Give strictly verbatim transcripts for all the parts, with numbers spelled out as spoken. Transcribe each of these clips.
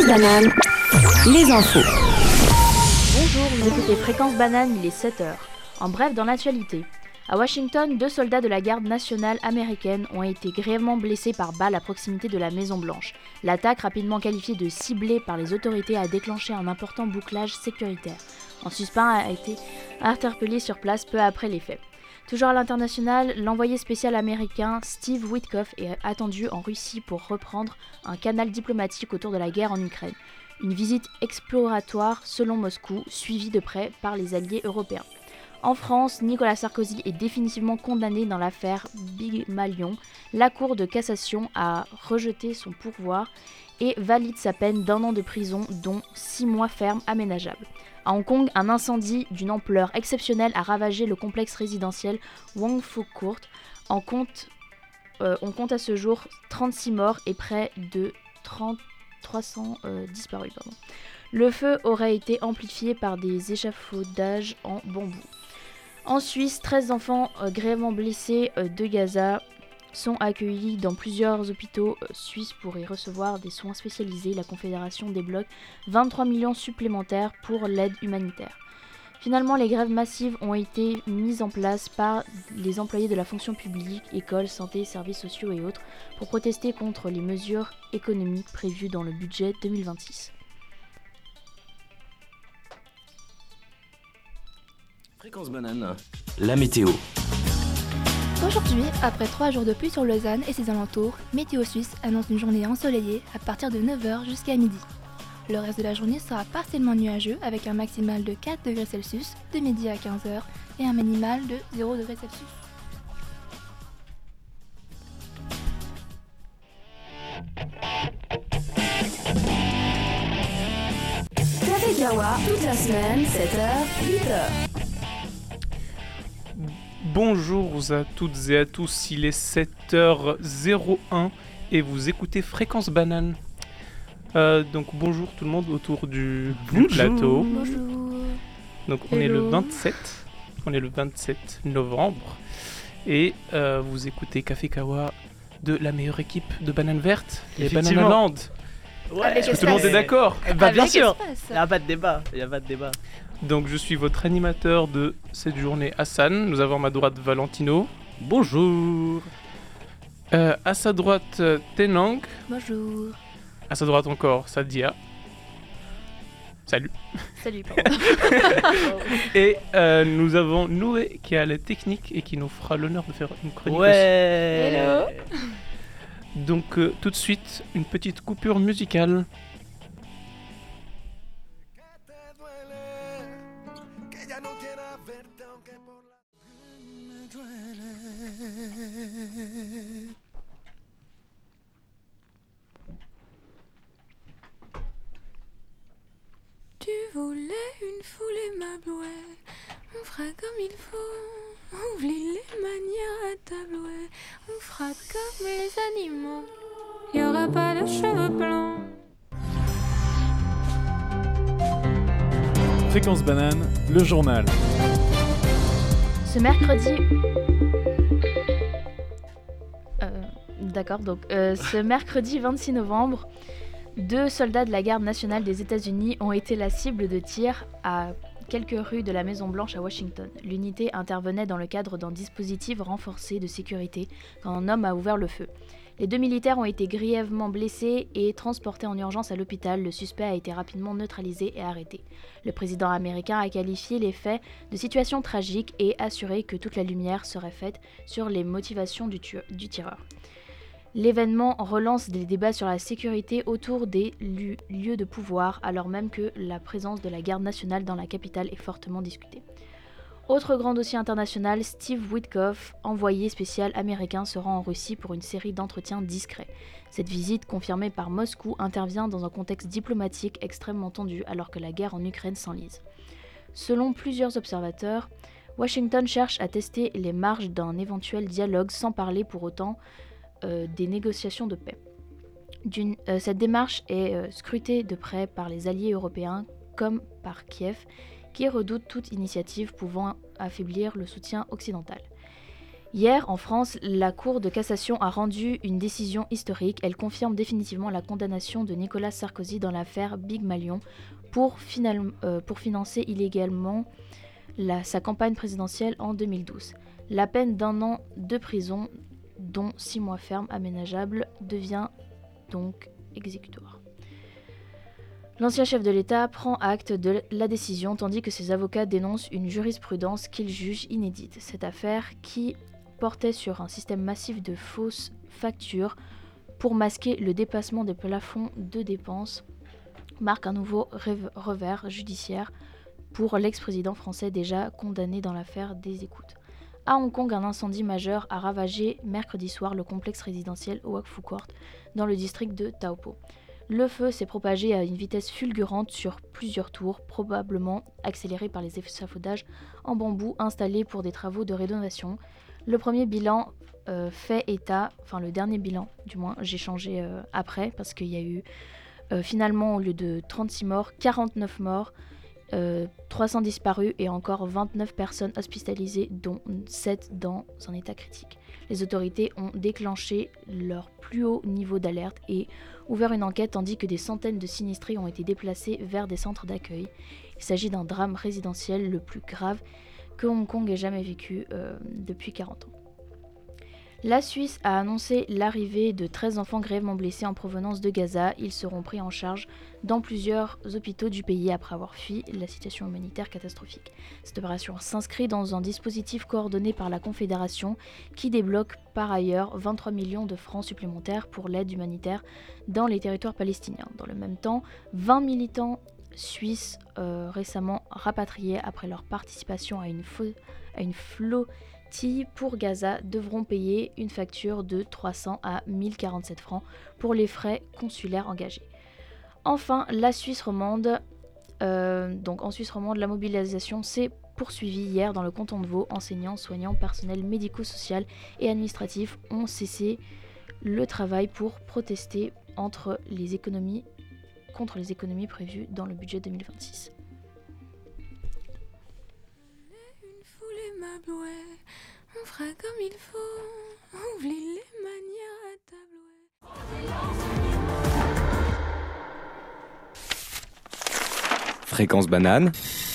Fréquence banane, les infos. Bonjour, vous écoutez Fréquence banane, il est sept heures. En bref, dans l'actualité. À Washington, deux soldats de la garde nationale américaine ont été grièvement blessés par balles à proximité de la Maison-Blanche. L'attaque, rapidement qualifiée de ciblée par les autorités, a déclenché un important bouclage sécuritaire. Un suspect a été interpellé sur place peu après les faits. Toujours à l'international, l'envoyé spécial américain Steve Witkoff est attendu en Russie pour reprendre un canal diplomatique autour de la guerre en Ukraine. Une visite exploratoire selon Moscou, suivie de près par les alliés européens. En France, Nicolas Sarkozy est définitivement condamné dans l'affaire Big Malion. La Cour de cassation a rejeté son pourvoi et valide sa peine d'un an de prison, dont six mois fermes aménageables. À Hong Kong, un incendie d'une ampleur exceptionnelle a ravagé le complexe résidentiel Wong Fuk Court. En compte, euh, on compte à ce jour trente-six morts et près de trente, trois cents euh, disparus. Pardon. Le feu aurait été amplifié par des échafaudages en bambou. En Suisse, treize enfants euh, grièvement blessés euh, de Gaza sont accueillis dans plusieurs hôpitaux euh, suisses pour y recevoir des soins spécialisés. La Confédération débloque vingt-trois millions supplémentaires pour l'aide humanitaire. Finalement, les grèves massives ont été mises en place par les employés de la fonction publique, écoles, santé, services sociaux et autres, pour protester contre les mesures économiques prévues dans le budget deux mille vingt-six. Fréquence banane, la météo. Aujourd'hui, après trois jours de pluie sur Lausanne et ses alentours, Météo Suisse annonce une journée ensoleillée à partir de neuf heures jusqu'à midi. Le reste de la journée sera partiellement nuageux avec un maximal de quatre degrés Celsius de midi à quinze heures et un minimal de zéro degré Celsius. Café Kawa, toute la semaine, sept heures, huit heures. Bonjour à toutes et à tous, il est sept heures zéro un et vous écoutez Fréquence banane. Euh, donc bonjour tout le monde autour du, du plateau. Bonjour. Donc on Hello. est le vingt-sept, on est le vingt-sept novembre et euh, vous écoutez Café Kawa de la meilleure équipe de Banane Verte, les Effectivement. Bananaland. Ouais, Est-ce que tout le monde est d'accord? Eh bah, bien Avec sûr, espace. il n'y a pas de débat, il n'y a pas de débat. Donc je suis votre animateur de cette journée, Hassan. Nous avons à ma droite Valentino. Bonjour. Euh, à sa droite, euh, Tenang. Bonjour. À sa droite encore, Sadia. Salut. Salut, pardon. Et euh, nous avons Noé qui a la technique et qui nous fera l'honneur de faire une chronique Ouais. Hello. aussi. Donc euh, tout de suite, une petite coupure musicale. Tu voulais une foulée ma blouette, on fera comme il faut, oublie les manières à tablouer, on fera comme les animaux, y aura pas de cheveux blancs. Fréquence banane, le journal. Ce mercredi... Euh, d'accord, donc euh, ce mercredi vingt-six novembre, deux soldats de la garde nationale des États-Unis ont été la cible de tirs à quelques rues de la Maison-Blanche à Washington. L'unité intervenait dans le cadre d'un dispositif renforcé de sécurité quand un homme a ouvert le feu. Les deux militaires ont été grièvement blessés et transportés en urgence à l'hôpital. Le suspect a été rapidement neutralisé et arrêté. Le président américain a qualifié les faits de situation tragique et assuré que toute la lumière serait faite sur les motivations du, tu- du tireur. L'événement relance des débats sur la sécurité autour des lu- lieux de pouvoir, alors même que la présence de la garde nationale dans la capitale est fortement discutée. Autre grand dossier international, Steve Witkoff, envoyé spécial américain, se rend en Russie pour une série d'entretiens discrets. Cette visite, confirmée par Moscou, intervient dans un contexte diplomatique extrêmement tendu alors que la guerre en Ukraine s'enlise. Selon plusieurs observateurs, Washington cherche à tester les marges d'un éventuel dialogue sans parler pour autant euh, des négociations de paix. D'une, euh, cette démarche est euh, scrutée de près par les alliés européens comme par Kiev, qui redoute toute initiative pouvant affaiblir le soutien occidental. Hier, en France, la Cour de cassation a rendu une décision historique. Elle confirme définitivement la condamnation de Nicolas Sarkozy dans l'affaire Big Malion pour, final, euh, pour financer illégalement la, sa campagne présidentielle en deux mille douze. La peine d'un an de prison, dont six mois ferme aménageable, devient donc exécutoire. L'ancien chef de l'État prend acte de la décision tandis que ses avocats dénoncent une jurisprudence qu'ils jugent inédite. Cette affaire, qui portait sur un système massif de fausses factures pour masquer le dépassement des plafonds de dépenses, marque un nouveau rev- revers judiciaire pour l'ex-président français déjà condamné dans l'affaire des écoutes. À Hong Kong, un incendie majeur a ravagé mercredi soir le complexe résidentiel Wak Fu Court dans le district de Tau Po. Le feu s'est propagé à une vitesse fulgurante sur plusieurs tours, probablement accéléré par les échafaudages en bambou installés pour des travaux de rénovation. Le premier bilan euh, fait état, enfin le dernier bilan du moins, j'ai changé euh, après parce qu'il y a eu euh, finalement au lieu de trente-six morts, quarante-neuf morts, euh, trois cents disparus et encore vingt-neuf personnes hospitalisées dont sept dans un état critique. Les autorités ont déclenché leur plus haut niveau d'alerte et ouvert une enquête tandis que des centaines de sinistrés ont été déplacés vers des centres d'accueil. Il s'agit d'un drame résidentiel le plus grave que Hong Kong ait jamais vécu euh, depuis quarante ans. La Suisse a annoncé l'arrivée de treize enfants grièvement blessés en provenance de Gaza. Ils seront pris en charge dans plusieurs hôpitaux du pays après avoir fui la situation humanitaire catastrophique. Cette opération s'inscrit dans un dispositif coordonné par la Confédération qui débloque par ailleurs vingt-trois millions de francs supplémentaires pour l'aide humanitaire dans les territoires palestiniens. Dans le même temps, vingt militants suisses euh, récemment rapatriés après leur participation à une, fo- à une flottille pour Gaza devront payer une facture de trois cents à mille quarante-sept francs pour les frais consulaires engagés. Enfin, la Suisse romande, euh, donc en Suisse romande, la mobilisation s'est poursuivie hier dans le canton de Vaud. Enseignants, soignants, personnel médico-social et administratif ont cessé le travail pour protester entre les économies contre les économies prévues dans le budget deux mille vingt-six. Une foulée m'ablouait, on fera comme il faut, oublie les manières à tablouer. Fréquence banane,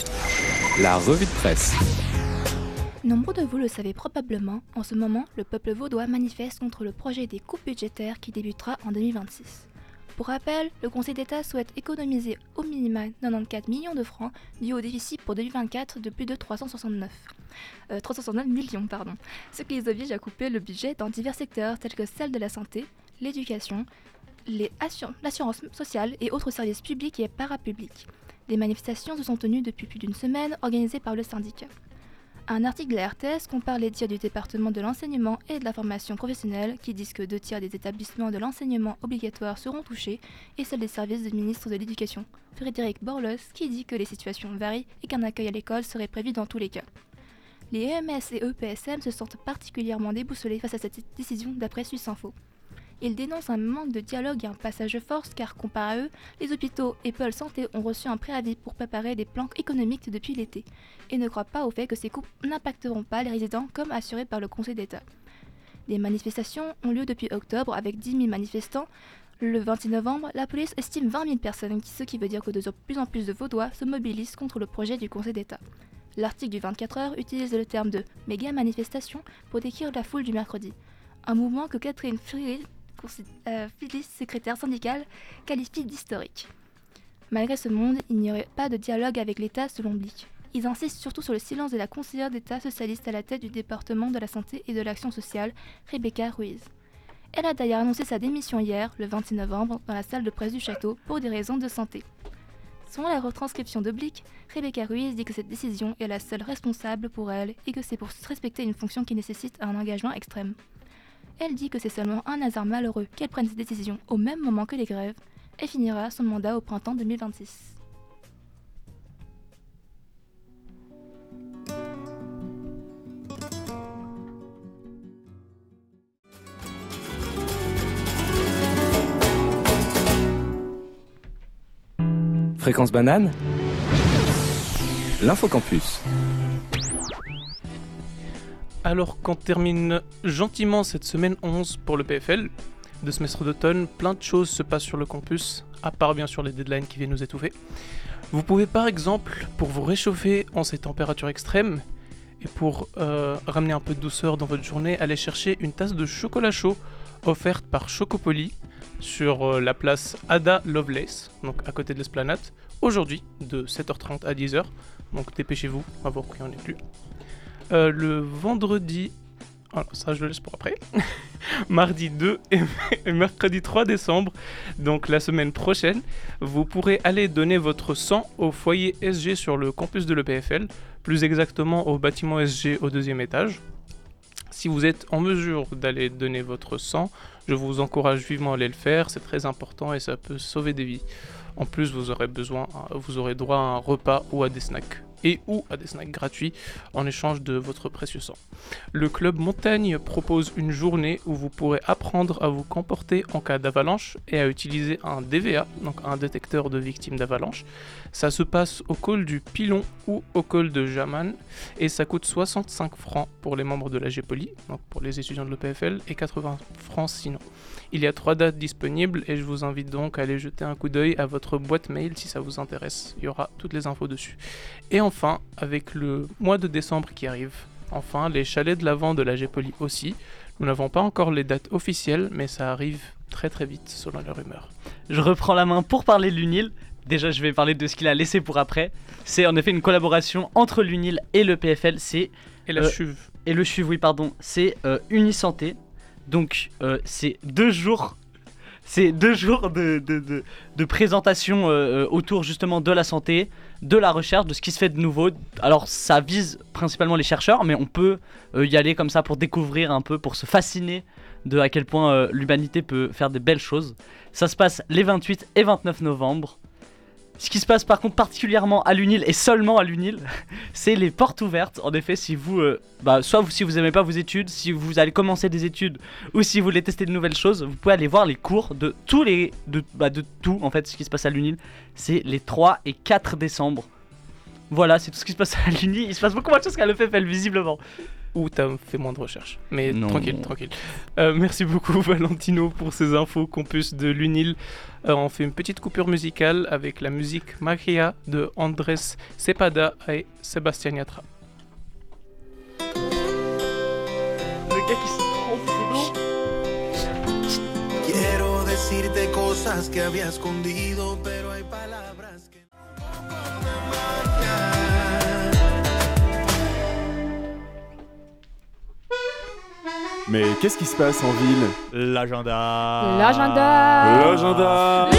la revue de presse. Nombreux de vous le savez probablement, en ce moment, le peuple vaudois manifeste contre le projet des coupes budgétaires qui débutera en deux mille vingt-six. Pour rappel, le Conseil d'État souhaite économiser au minimum quatre-vingt-quatorze millions de francs dû au déficit pour deux mille vingt-quatre de plus de trois cent soixante-neuf, euh, trois cent soixante-neuf millions, pardon, ce qui les oblige à couper le budget dans divers secteurs tels que celle de la santé, l'éducation, les assur- l'assurance sociale et autres services publics et parapublics. Des manifestations se sont tenues depuis plus d'une semaine organisées par le syndicat. Un article de la R T S compare les dires du département de l'enseignement et de la formation professionnelle qui disent que deux tiers des établissements de l'enseignement obligatoire seront touchés et celle des services du ministre de l'Éducation, Frédéric Borlos, qui dit que les situations varient et qu'un accueil à l'école serait prévu dans tous les cas. Les E M S et E P S M se sentent particulièrement déboussolés face à cette décision d'après Suisse Info. Ils dénoncent un manque de dialogue et un passage de force car, comparé à eux, les hôpitaux et Pôle Santé ont reçu un préavis pour préparer des plans économiques depuis l'été et ne croient pas au fait que ces coupes n'impacteront pas les résidents comme assuré par le Conseil d'État. Des manifestations ont lieu depuis octobre avec dix mille manifestants. Le vingt-six novembre, la police estime vingt mille personnes, ce qui veut dire que de plus en plus de Vaudois se mobilisent contre le projet du Conseil d'État. L'article du vingt-quatre heures utilise le terme de « méga manifestation » pour décrire la foule du mercredi. Un mouvement que Catherine Phillips, Euh, Phyllis, secrétaire syndicale, qualifie d'historique. Malgré ce monde, il n'y aurait pas de dialogue avec l'État selon Blick. Ils insistent surtout sur le silence de la conseillère d'État socialiste à la tête du département de la santé et de l'action sociale, Rebecca Ruiz. Elle a d'ailleurs annoncé sa démission hier, le vingt-six novembre, dans la salle de presse du château pour des raisons de santé. Selon la retranscription de Blick, Rebecca Ruiz dit que cette décision est la seule responsable pour elle et que c'est pour respecter une fonction qui nécessite un engagement extrême. Elle dit que c'est seulement un hasard malheureux qu'elle prenne cette décision au même moment que les grèves et finira son mandat au printemps deux mille vingt-six. Fréquence banane, l'Infocampus. alors qu'on termine gentiment cette semaine onze pour le P F L de semestre d'automne, plein de choses se passent sur le campus, à part bien sûr les deadlines qui viennent nous étouffer. Vous pouvez par exemple, pour vous réchauffer en ces températures extrêmes, et pour euh, ramener un peu de douceur dans votre journée, aller chercher une tasse de chocolat chaud offerte par Chocopoli sur euh, la place Ada Lovelace, donc à côté de l'Esplanade, aujourd'hui de sept heures trente à dix heures. Donc dépêchez-vous, on va voir qu'il n'y en ait plus. Euh, le vendredi, alors ça je le laisse pour après, mardi deux et mercredi trois décembre, donc la semaine prochaine, vous pourrez aller donner votre sang au foyer S G sur le campus de l'E P F L, plus exactement au bâtiment S G au deuxième étage. Si vous êtes en mesure d'aller donner votre sang, je vous encourage vivement à aller le faire, c'est très important et ça peut sauver des vies. En plus, vous aurez besoin, vous aurez droit à un repas ou à des snacks. Et ou à des snacks gratuits en échange de votre précieux sang. Le club Montagne propose une journée où vous pourrez apprendre à vous comporter en cas d'avalanche et à utiliser un D V A, donc un détecteur de victimes d'avalanche. Ça se passe au col du Pilon ou au col de Jaman et ça coûte soixante-cinq francs pour les membres de la G Poli, donc pour les étudiants de l'E P F L, et quatre-vingts francs sinon. Il y a trois dates disponibles et je vous invite donc à aller jeter un coup d'œil à votre boîte mail si ça vous intéresse. Il y aura toutes les infos dessus. Et enfin, avec le mois de décembre qui arrive, enfin les chalets de l'Avent de la G Poli aussi. Nous n'avons pas encore les dates officielles, mais ça arrive très très vite selon la rumeur. Je reprends la main pour parler de l'U N I L. Déjà, je vais parler de ce qu'il a laissé pour après. C'est en effet une collaboration entre l'U N I L et le P F L. C'est, et la euh, C H U V. Et le C H U V, oui, pardon. C'est euh, Unisanté. Donc, euh, c'est deux jours... C'est deux jours de, de, de, de présentation euh, autour justement de la santé, de la recherche, de ce qui se fait de nouveau. Alors ça vise principalement les chercheurs, mais on peut euh, y aller comme ça pour découvrir un peu, pour se fasciner de à quel point euh, l'humanité peut faire des belles choses. Ça se passe les vingt-huit et vingt-neuf novembre. Ce qui se passe par contre particulièrement à l'U N I L et seulement à l'U N I L, c'est les portes ouvertes. En effet, si vous, euh, bah, soit vous, si vous aimez pas vos études, si vous allez commencer des études ou si vous voulez tester de nouvelles choses, vous pouvez aller voir les cours de tous les, de, bah, de tout en fait ce qui se passe à l'U N I L. C'est les trois et quatre décembre. Voilà, c'est tout ce qui se passe à l'U N I L. Il se passe beaucoup moins de choses qu'à l'E P F L visiblement. Ou t'as fait moins de recherches. Mais non. tranquille, tranquille. Euh, merci beaucoup Valentino pour ces infos campus de l'U N I L. Euh, on fait une petite coupure musicale avec la musique Magia de Andrés Cepeda et Sébastien Yatra. Le gars qui se trompe, c'est bon. Quiero decirte cosas que había escondido, pero hay palabras que Mais qu'est-ce qui se passe en ville? L'agenda. L'agenda. L'agenda.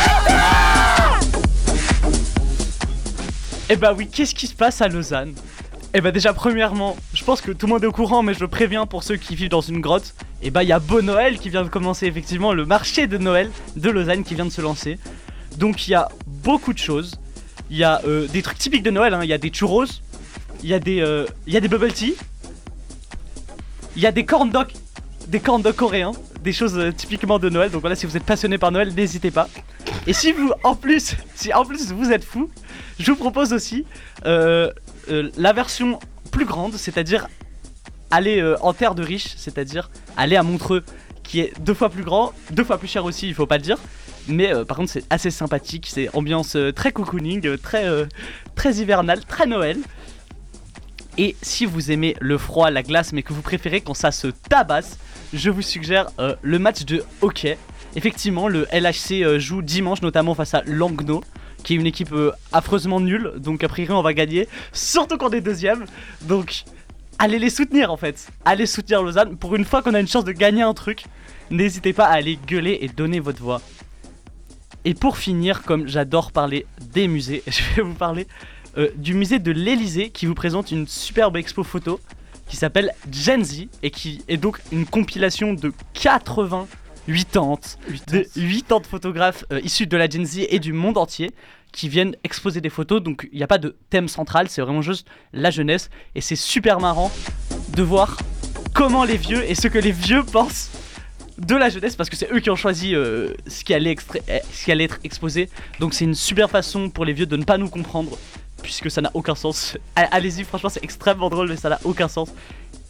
Eh bah oui, qu'est-ce qui se passe à Lausanne? Eh bah déjà premièrement, je pense que tout le monde est au courant, mais je préviens pour ceux qui vivent dans une grotte. Eh bah il y a Beau Noël qui vient de commencer, effectivement, le marché de Noël de Lausanne qui vient de se lancer. Donc il y a beaucoup de choses. Il y a euh, des trucs typiques de Noël, hein. Il y a des churros, il y a des, euh, il y a des bubble tea. Il y a des corn dogs, des corn dogs coréens, des choses euh, typiquement de Noël. Donc voilà, si vous êtes passionné par Noël, n'hésitez pas. Et si vous, en plus, si en plus vous êtes fou, je vous propose aussi euh, euh, la version plus grande, c'est-à-dire aller euh, en terre de riche, c'est-à-dire aller à Montreux, qui est deux fois plus grand, deux fois plus cher aussi, il faut pas le dire. Mais euh, par contre, c'est assez sympathique, c'est ambiance euh, très cocooning, euh, très, euh, très hivernale, très Noël. Et si vous aimez le froid, la glace, mais que vous préférez quand ça se tabasse, je vous suggère euh, le match de hockey. Effectivement, le L H C euh, joue dimanche, notamment face à Langnau, qui est une équipe euh, affreusement nulle. Donc a priori on va gagner, surtout qu'on est deuxième. Donc allez les soutenir en fait. Allez soutenir Lausanne. Pour une fois qu'on a une chance de gagner un truc, n'hésitez pas à aller gueuler et donner votre voix. Et pour finir, comme j'adore parler des musées, je vais vous parler... Euh, du musée de l'Elysée qui vous présente une superbe expo photo qui s'appelle Gen Z et qui est donc une compilation de quatre-vingt-huit ans de huit ans de photographes euh, issus de la Gen Z et du monde entier qui viennent exposer des photos. Donc il n'y a pas de thème central, c'est vraiment juste la jeunesse et c'est super marrant de voir comment les vieux et ce que les vieux pensent de la jeunesse parce que c'est eux qui ont choisi euh, ce, qui allait extra- ce qui allait être exposé. Donc c'est une super façon pour les vieux de ne pas nous comprendre puisque ça n'a aucun sens. Allez-y, franchement c'est extrêmement drôle mais ça n'a aucun sens.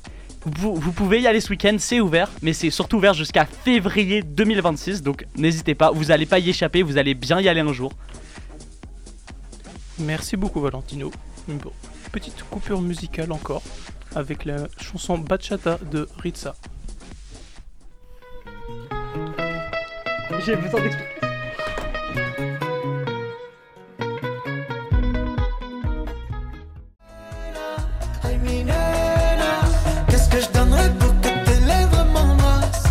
Vous, vous pouvez y aller ce week-end, c'est ouvert, mais c'est surtout ouvert jusqu'à février deux mille vingt-six, donc n'hésitez pas, vous allez pas y échapper, vous allez bien y aller un jour. Merci beaucoup Valentino. Une petite coupure musicale encore avec la chanson Bachata de Ritza. J'ai besoin d'expliquer. Ay, mi nena, qu'est-ce que je donnerais pour que tes lèvres m'embrassent?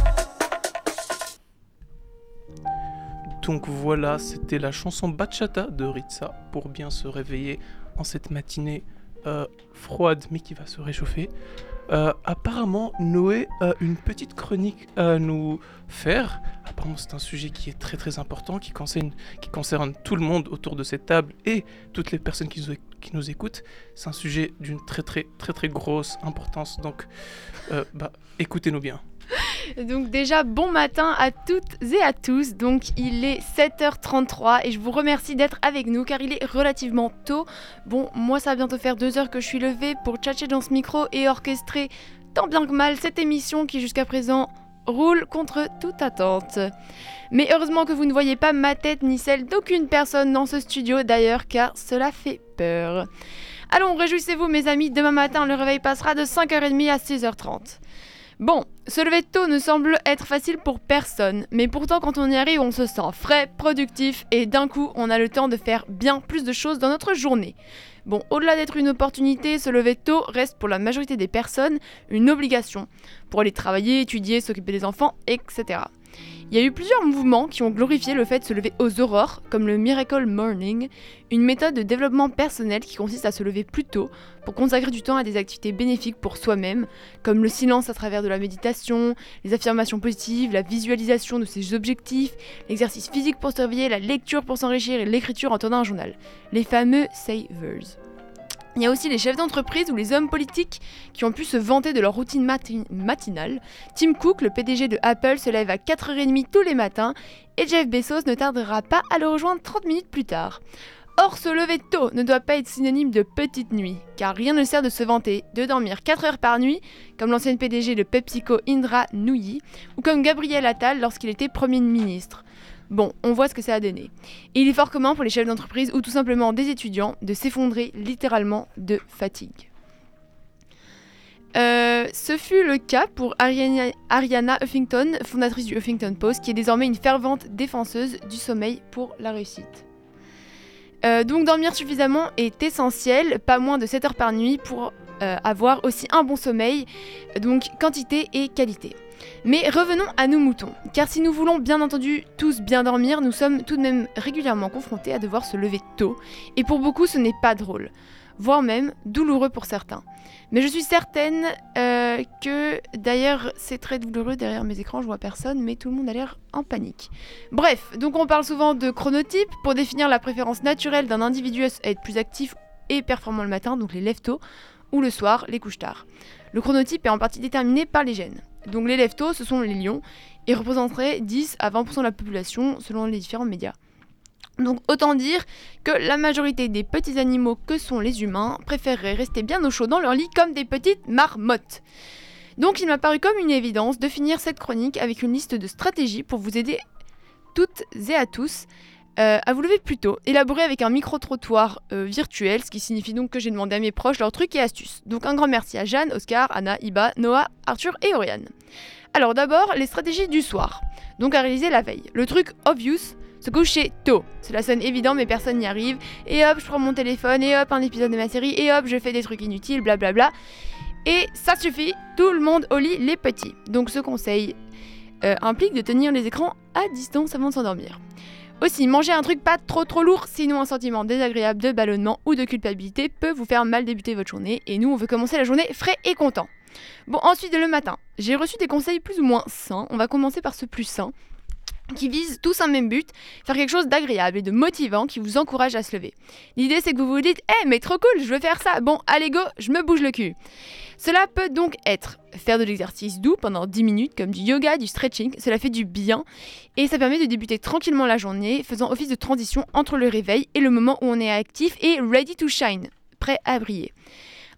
Donc voilà, c'était la chanson Bachata de Ritza pour bien se réveiller en cette matinée euh, froide mais qui va se réchauffer. Euh, apparemment, Noé a une petite chronique à nous faire. Apparemment, c'est un sujet qui est très très important, qui concerne, qui concerne tout le monde autour de cette table et toutes les personnes qui nous, qui nous écoutent. C'est un sujet d'une très très très très grosse importance, donc euh, bah, écoutez-nous bien. Donc déjà, bon matin à toutes et à tous. Donc il est sept heures trente-trois et je vous remercie d'être avec nous car il est relativement tôt. Bon, moi ça va bientôt faire deux heures que je suis levée pour tchatcher dans ce micro et orchestrer tant bien que mal cette émission qui jusqu'à présent roule contre toute attente. Mais heureusement que vous ne voyez pas ma tête ni celle d'aucune personne dans ce studio d'ailleurs car cela fait peur. Allons, réjouissez-vous mes amis, demain matin le réveil passera de cinq heures trente à six heures trente. Bon, se lever tôt ne semble être facile pour personne, mais pourtant quand on y arrive on se sent frais, productif et d'un coup on a le temps de faire bien plus de choses dans notre journée. Bon, au-delà d'être une opportunité, se lever tôt reste pour la majorité des personnes une obligation, pour aller travailler, étudier, s'occuper des enfants, et cetera. Il y a eu plusieurs mouvements qui ont glorifié le fait de se lever aux aurores, comme le Miracle Morning, une méthode de développement personnel qui consiste à se lever plus tôt pour consacrer du temps à des activités bénéfiques pour soi-même, comme le silence à travers de la méditation, les affirmations positives, la visualisation de ses objectifs, l'exercice physique pour se réveiller, la lecture pour s'enrichir et l'écriture en tenant un journal, les fameux savers. Il y a aussi les chefs d'entreprise ou les hommes politiques qui ont pu se vanter de leur routine mati- matinale. Tim Cook, le P D G de Apple, se lève à quatre heures trente tous les matins et Jeff Bezos ne tardera pas à le rejoindre trente minutes plus tard. Or, se lever tôt ne doit pas être synonyme de petite nuit, car rien ne sert de se vanter de dormir quatre heures par nuit, comme l'ancienne P D G de PepsiCo Indra Nooyi, ou comme Gabriel Attal lorsqu'il était Premier ministre. Bon, on voit ce que ça a donné. Et il est fort commun pour les chefs d'entreprise ou tout simplement des étudiants de s'effondrer littéralement de fatigue. Euh, ce fut le cas pour Ariana, Ariana Huffington, fondatrice du Huffington Post, qui est désormais une fervente défenseuse du sommeil pour la réussite. Euh, donc dormir suffisamment est essentiel, pas moins de sept heures par nuit pour euh, avoir aussi un bon sommeil, donc quantité et qualité. Mais revenons à nos moutons, car si nous voulons bien entendu tous bien dormir, nous sommes tout de même régulièrement confrontés à devoir se lever tôt, et pour beaucoup ce n'est pas drôle, voire même douloureux pour certains. Mais je suis certaine euh, que, d'ailleurs c'est très douloureux derrière mes écrans, je vois personne, mais tout le monde a l'air en panique. Bref, donc on parle souvent de chronotype pour définir la préférence naturelle d'un individu à être plus actif et performant le matin, donc les lève-tôt, ou le soir, les couches tard. Le chronotype est en partie déterminé par les gènes. Donc les lève-tôt, ce sont les lions, et représenteraient dix à vingt pour cent de la population selon les différents médias. Donc autant dire que la majorité des petits animaux que sont les humains préféreraient rester bien au chaud dans leur lit comme des petites marmottes. Donc il m'a paru comme une évidence de finir cette chronique avec une liste de stratégies pour vous aider toutes et à tous Euh, à vous lever plus tôt, élaboré avec un micro-trottoir euh, virtuel, ce qui signifie donc que j'ai demandé à mes proches leurs trucs et astuces. Donc un grand merci à Jeanne, Oscar, Anna, Iba, Noah, Arthur et Oriane. Alors d'abord, les stratégies du soir, donc à réaliser la veille. Le truc obvious, se coucher tôt. Cela sonne évident mais personne n'y arrive, et hop, je prends mon téléphone, et hop, un épisode de ma série, et hop, je fais des trucs inutiles, blablabla. Et ça suffit, tout le monde au lit, les petits. Donc ce conseil euh, implique de tenir les écrans à distance avant de s'endormir. Aussi, manger un truc pas trop trop lourd, sinon un sentiment désagréable de ballonnement ou de culpabilité peut vous faire mal débuter votre journée, et nous on veut commencer la journée frais et content. Bon, ensuite le matin, j'ai reçu des conseils plus ou moins sains, on va commencer par ce plus sain, qui vise tous un même but, faire quelque chose d'agréable et de motivant qui vous encourage à se lever. L'idée c'est que vous vous dites « Eh mais trop cool, je veux faire ça, bon allez go, je me bouge le cul ». Cela peut donc être faire de l'exercice doux pendant dix minutes comme du yoga, du stretching, cela fait du bien et ça permet de débuter tranquillement la journée faisant office de transition entre le réveil et le moment où on est actif et ready to shine, prêt à briller.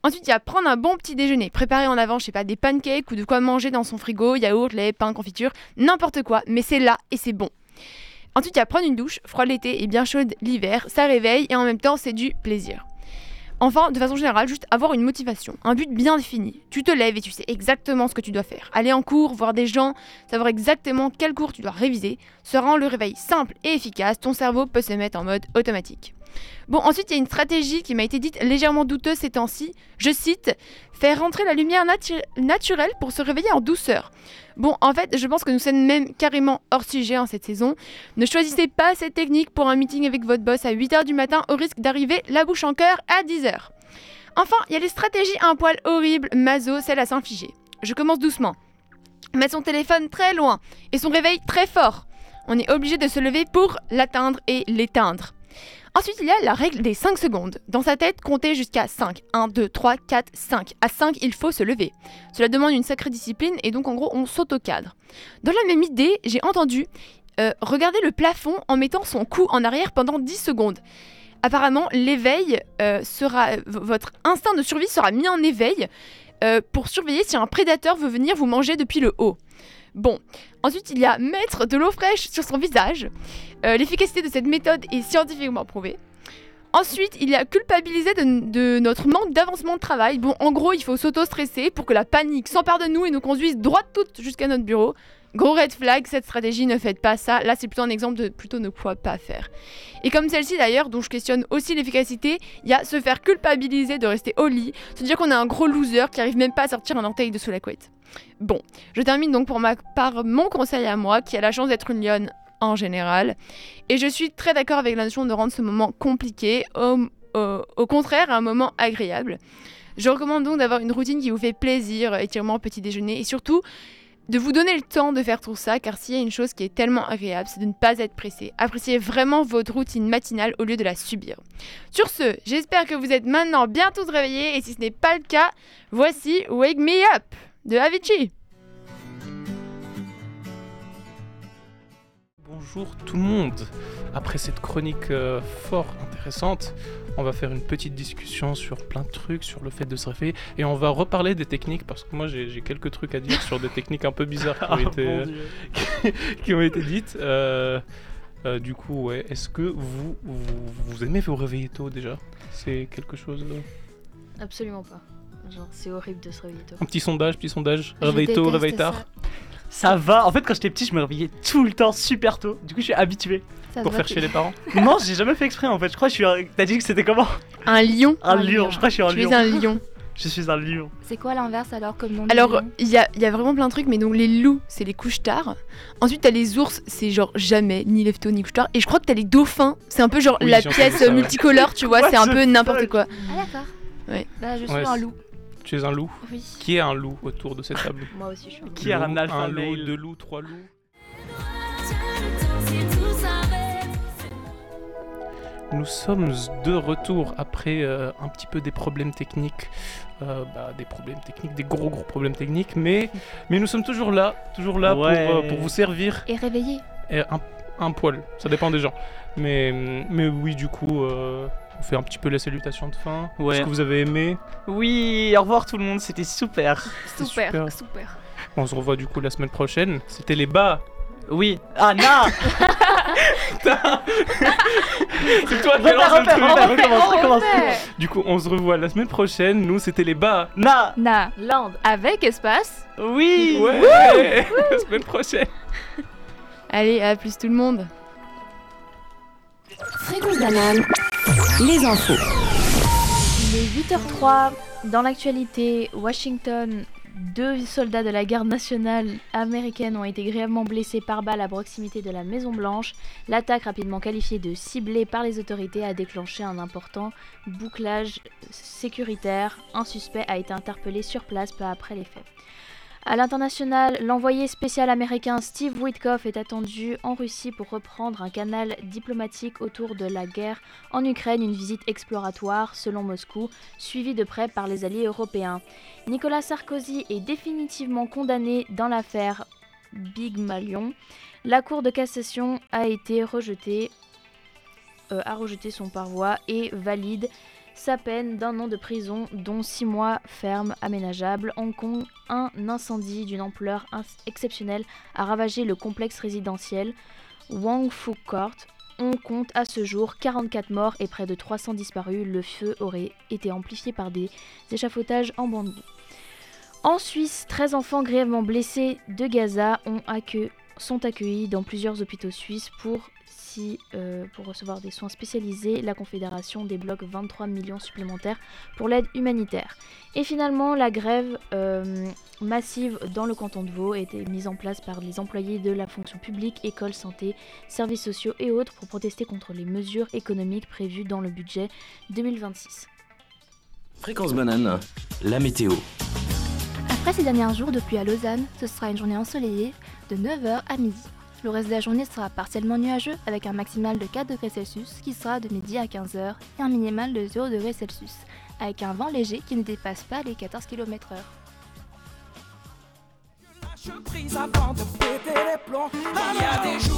Ensuite, il y a prendre un bon petit déjeuner, préparer en avance, je sais pas, des pancakes ou de quoi manger dans son frigo, yaourt, lait, pain, confiture, n'importe quoi, mais c'est là et c'est bon. Ensuite, il y a prendre une douche, froide l'été et bien chaude l'hiver, ça réveille et en même temps, c'est du plaisir. Enfin, de façon générale, juste avoir une motivation, un but bien défini. Tu te lèves et tu sais exactement ce que tu dois faire. Aller en cours, voir des gens, savoir exactement quel cours tu dois réviser. Ce rend le réveil simple et efficace, ton cerveau peut se mettre en mode automatique. Bon, ensuite, il y a une stratégie qui m'a été dite légèrement douteuse ces temps-ci. Je cite, « Faire rentrer la lumière natu- naturelle pour se réveiller en douceur ». Bon, en fait, je pense que nous sommes même carrément hors sujet en cette saison. Ne choisissez pas cette technique pour un meeting avec votre boss à huit heures du matin au risque d'arriver la bouche en cœur à dix heures. Enfin, il y a les stratégies un poil horribles, maso, celles à s'infliger. Je commence doucement. Mettre son téléphone très loin et son réveil très fort. On est obligé de se lever pour l'atteindre et l'éteindre. Ensuite, il y a la règle des cinq secondes. Dans sa tête, comptez jusqu'à cinq. un, deux, trois, quatre, cinq. À cinq, il faut se lever. Cela demande une sacrée discipline et donc en gros, on s'auto-cadre. Dans la même idée, j'ai entendu euh, regarder le plafond en mettant son cou en arrière pendant dix secondes. Apparemment, l'éveil euh, sera... Euh, votre instinct de survie sera mis en éveil euh, pour surveiller si un prédateur veut venir vous manger depuis le haut. Bon, ensuite il y a mettre de l'eau fraîche sur son visage. Euh, l'efficacité de cette méthode est scientifiquement prouvée. Ensuite, il y a culpabiliser de, de notre manque d'avancement de travail. Bon, en gros, il faut s'auto-stresser pour que la panique s'empare de nous et nous conduise droit toute jusqu'à notre bureau. Gros red flag, cette stratégie, ne faites pas ça. Là, c'est plutôt un exemple de plutôt ne quoi pas faire. Et comme celle-ci d'ailleurs, dont je questionne aussi l'efficacité, il y a se faire culpabiliser de rester au lit, se dire qu'on est un gros loser qui arrive même pas à sortir un orteil de sous la couette. Bon, je termine donc pour ma part mon conseil à moi, qui a la chance d'être une lionne en général. Et je suis très d'accord avec la notion de rendre ce moment compliqué, au, au, au contraire, un moment agréable. Je recommande donc d'avoir une routine qui vous fait plaisir, étirement, petit déjeuner, et surtout de vous donner le temps de faire tout ça, car s'il y a une chose qui est tellement agréable, c'est de ne pas être pressé. Appréciez vraiment votre routine matinale au lieu de la subir. Sur ce, j'espère que vous êtes maintenant bien tous réveillés, et si ce n'est pas le cas, voici Wake Me Up de Avicii. Bonjour tout le monde. Après cette chronique euh, fort intéressante, on va faire une petite discussion sur plein de trucs, sur le fait de se réveiller, et on va reparler des techniques, parce que moi j'ai, j'ai quelques trucs à dire sur des techniques un peu bizarres qui ont, Oh, été, mon Dieu. qui, qui ont été dites. Euh, euh, du coup, ouais, est-ce que vous, vous, vous aimez vous réveiller tôt déjà ? C'est quelque chose... euh, Absolument pas. Genre, c'est horrible de se réveiller tôt. Un petit sondage, petit sondage, Je réveille tôt, déteste réveille ça. tard, Ça va. En fait, quand j'étais petit, je me réveillais tout le temps super tôt. Du coup, je suis habitué. Ça pour se faire voit chez les parents. Non, j'ai jamais fait exprès en fait. Je crois que je suis un... T'as dit que c'était comment ? Un lion. Un Un lion. lion. Je crois que je suis un Tu lion. es un lion. Je suis un lion. C'est quoi l'inverse alors comme nom de Alors, lion il y a, il y a vraiment plein de trucs, mais donc les loups, c'est les couches-tard. Ensuite, t'as les ours, c'est genre jamais, ni lève-tôt, ni couche-tard. Et je crois que t'as les dauphins, c'est un peu genre Oui, la j'ai pièce entendu ça, ouais. multicolore, tu vois, What c'est un the peu n'importe fuck quoi. Ah d'accord. Ouais. Bah je suis Ouais, un c'est- loup. Tu es un loup ? Oui. Qui est un loup autour de cette table ? Moi aussi, je suis un Qui a un Loup, alpha Un loup, male. deux loups, trois loups. Nous sommes de retour après euh, un petit peu des problèmes techniques, euh, bah, des problèmes techniques, des gros gros problèmes techniques, mais, mais nous sommes toujours là, toujours là Ouais. pour, euh, pour vous servir Et réveillé. et un, un poil, ça dépend des gens. Mais, mais oui, du coup, euh, on fait un petit peu la salutation de fin. Ouais. Est-ce que vous avez aimé ? Oui, au revoir tout le monde, c'était super. C'était Super, super. super. On se revoit du coup la semaine prochaine. C'était les bas. Oui. Ah, non. C'est toi qui Repère, lance le repère, truc. repère, recommence, recommence. Du coup, on se revoit la semaine prochaine. Nous, c'était les bas. Na. Na. Land. Avec espace. Oui. Ouais. La semaine prochaine. Allez, à plus tout le monde. Fréquence banane, les infos. Il est huit heures trois. Dans l'actualité, Washington, deux soldats de la garde nationale américaine ont été grièvement blessés par balle à proximité de la Maison Blanche. L'attaque, rapidement qualifiée de ciblée par les autorités, a déclenché un important bouclage sécuritaire. Un suspect a été interpellé sur place peu après les faits. À l'international, l'envoyé spécial américain Steve Witkoff est attendu en Russie pour reprendre un canal diplomatique autour de la guerre en Ukraine, une visite exploratoire selon Moscou, suivie de près par les alliés européens. Nicolas Sarkozy est définitivement condamné dans l'affaire Big Malion. La Cour de cassation a été rejetée, euh, a rejeté son pourvoi et valide sa peine d'un an de prison, dont six mois ferme aménageable. Hong Kong, un incendie d'une ampleur ins- exceptionnelle a ravagé le complexe résidentiel Wong Fu Court. On compte à ce jour quarante-quatre morts et près de trois cents disparus. Le feu aurait été amplifié par des échafaudages en bambou. En Suisse, treize enfants grièvement blessés de Gaza ont accue- sont accueillis dans plusieurs hôpitaux suisses pour, si, euh, pour recevoir des soins spécialisés. La Confédération débloque vingt-trois millions supplémentaires pour l'aide humanitaire. Et finalement, la grève euh, massive dans le canton de Vaud a été mise en place par les employés de la fonction publique, écoles, santé, services sociaux et autres pour protester contre les mesures économiques prévues dans le budget deux mille vingt-six. Fréquence banane, la météo. Après ces derniers jours de pluie à Lausanne, ce sera une journée ensoleillée de neuf heures à midi. Le reste de la journée sera partiellement nuageux avec un maximal de quatre degrés Celsius qui sera de midi à quinze heures et un minimal de zéro degrés Celsius avec un vent léger qui ne dépasse pas les quatorze kilomètres heure. Prise avant de péter les plombs. Il y a des jours